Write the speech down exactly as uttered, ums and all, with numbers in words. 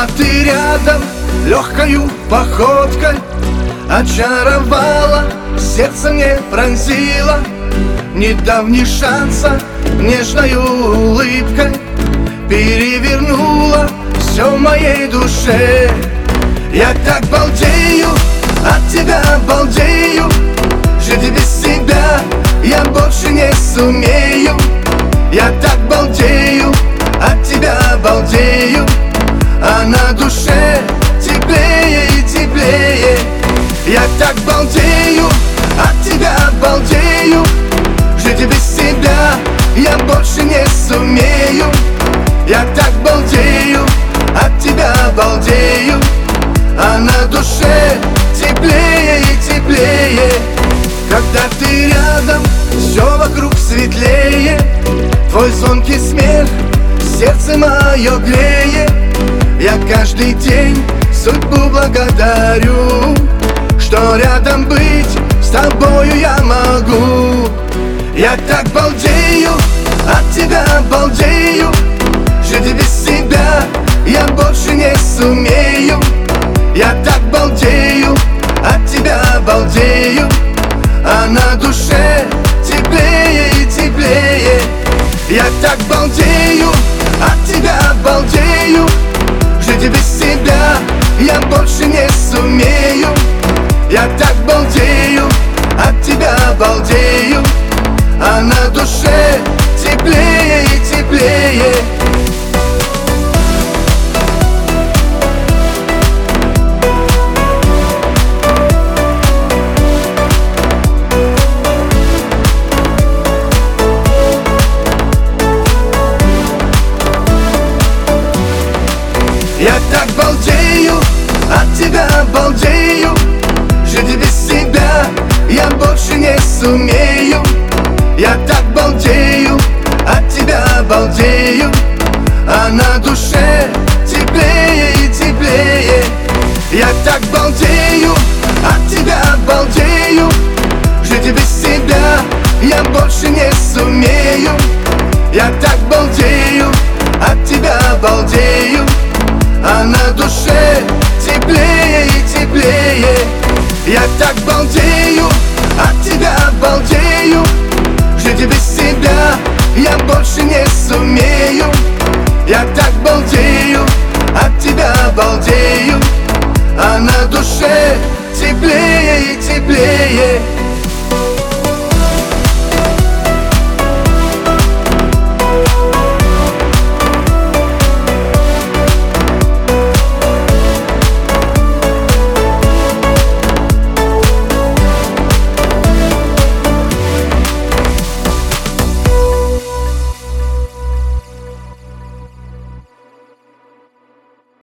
Когда ты рядом, легкою походкой очаровала, сердце мне пронзило, не дав ни шанса, нежною улыбкой перевернула все в моей душе. Я так балдею, от тебя балдею, жить без тебя я больше не сумею. Я так балдею, от тебя балдею, а на душе теплее и теплее. Я так балдею, от тебя балдею, жить без тебя я больше не сумею. Я так балдею, от тебя балдею, а на душе теплее и теплее. Когда ты рядом, все вокруг светлее, твой звонкий смех сердце мое греет. Я каждый день судьбу благодарю, что рядом быть с тобою я могу. Я так балдею, от тебя балдею, жить без тебя я больше не сумею. Я так балдею, от тебя балдею, а на душе теплее и теплее. Я так балдею, от тебя балдею, жить без тебя я больше не сумею. Я так балдею, от тебя балдею, а на душе теплее и теплее. Я так балдею, от тебя балдею, жить без тебя я больше не сумею. Я так балдею, от тебя балдею, а на душе теплее и теплее. Я так балдею, от тебя балдею, жить без тебя я больше не сумею. Я так